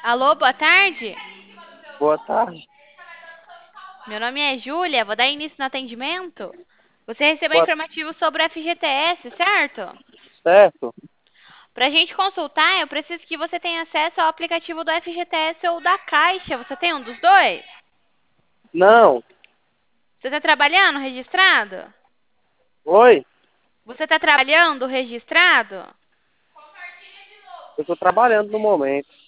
Alô, boa tarde. Boa tarde. Meu nome é Júlia, vou dar início no atendimento. Você recebeu Boa, informativo sobre o FGTS, certo? certo? Para a gente consultar, eu preciso que você tenha acesso ao aplicativo do FGTS ou da Caixa. Você tem um dos dois? Não. Você está trabalhando registrado? Oi? Você está trabalhando registrado? Eu estou trabalhando no momento.